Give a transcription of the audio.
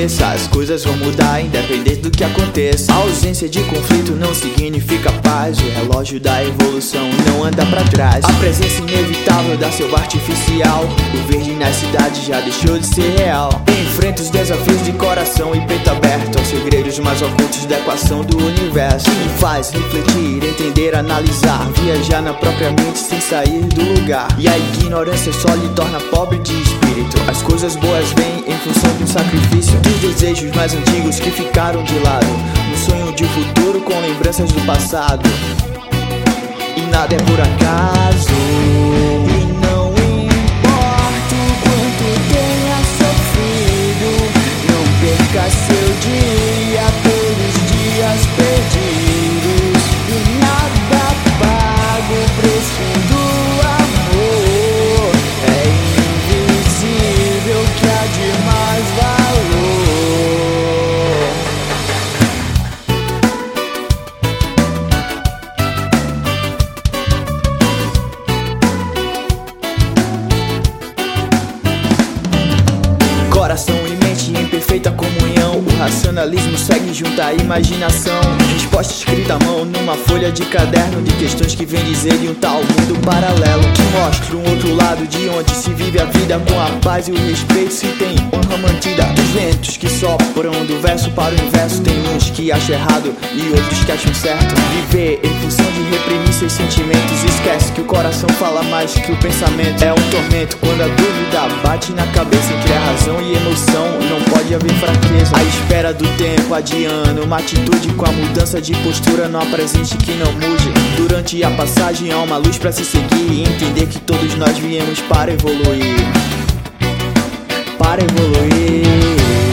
cabeça. As coisas vão mudar independente do que aconteça. A ausência de conflito não significa paz. O relógio da evolução não anda pra trás. A presença inevitável da selva artificial. O verde nas cidades já deixou de ser real. Enfrenta os desafios de coração e peito aberto aos segredos mais ocultos da equação do universo. Que me faz refletir, entender, analisar, viajar na própria mente sem sair do lugar. E a ignorância só lhe torna pobre de espírito. As coisas boas vêm em função de um sacrifício, dos desejos mais antigos que ficaram de lado, no sonho de um futuro com lembranças do passado. E nada é por acaso. E não importa o quanto tenha sofrido, não perca seu dia pelos dias perdidos. E nada paga o preço do amor. É invisível que há de mais valor. Coração e mente em perfeita comunhão. O racionalismo segue junto à imaginação. Resposta escrita à mão numa folha de caderno, de questões que vem dizer de um tal mundo paralelo, que mostra um outro lado de onde se vive a vida com a paz e o respeito. Se tem honra mantida dos ventos que sopram do verso para o inverso. Tem uns que acham errado e outros que acham certo. Viver em função de reprimir seus sentimentos. Esquece que o coração fala mais que o pensamento. É um tormento quando a dúvida bate na cabeça entre a razão e emoção. Não pode haver fraqueza. A espera do tempo adiando uma atitude com a mudança de postura. Não há presente que não mude. Durante a passagem há uma luz pra se seguir e entender que todos nós viemos para evoluir. Para evoluir.